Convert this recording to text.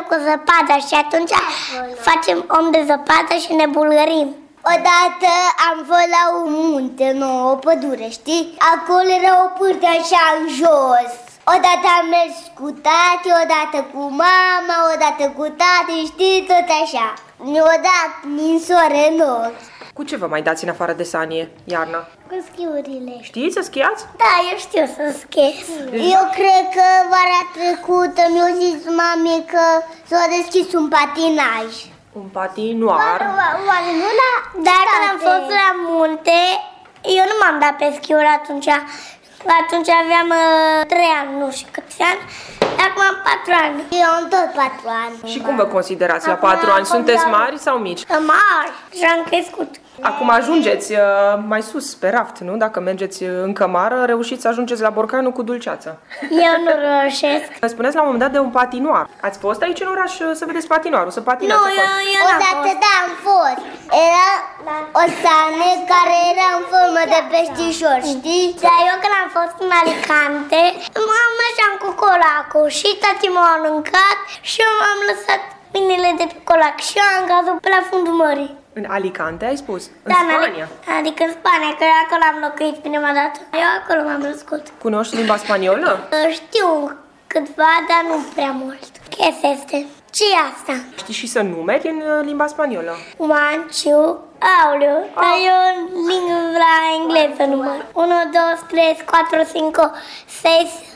cu zăpada și atunci facem om de zăpadă și ne bulgărim. Odată am fost la un munte, o pădure, știi? Acolo era o pârtă așa în jos. Odată am mers cu tati, odată cu mama, odată cu tati, știi, tot așa. Mi-o dat ninsoare în ochi. Cu ce vă mai dați în afară de sanie, iarna? Cu schiurile. Știți să schiați? Da, eu știu să schiez. Eu cred că vara trecută mi-a zis mami că s-a deschis un patinaj. Un patinoar. Oare nu la Dar când am fost la munte, eu nu m-am dat pe schiuri atunci. Atunci aveam 3 ani, nu știu câți ani. Acum am 4 ani. Eu am tot 4 ani. Și cum vă considerați la 4 ani? Sunteți mari sau mici? Mari și am crescut. Acum ajungeți mai sus, pe raft, nu? Dacă mergeți în cămară, reușiți să ajungeți la borcanul cu dulceață. Eu nu reușesc. Spuneți la un moment dat de un patinoar. Ați fost aici în oraș să vedeți patinoarul, să patinați? Nu, eu n-am Odată, fost. da, am fost. Era o sane care era în formă de peștișor, știi? Dar eu când am fost în Alicante, mergeam cu colacul și tati m-a aruncat și eu m-am lăsat mâinile de pe colac și eu am căzut pe la fundul mării. În Alicante ai spus? În Da, Spania? Adică în Spania, că eu acolo am locuit prima dată. Eu acolo m-am născut. Cunoști limba spaniolă? Știu câtva, dar nu prea mult. Ce este? Ce e asta? Știi și să numeri în limba spaniolă? 1, 2, aoleu, dar eu la engleză număr. 1, 2, 3, 4, 5, 6,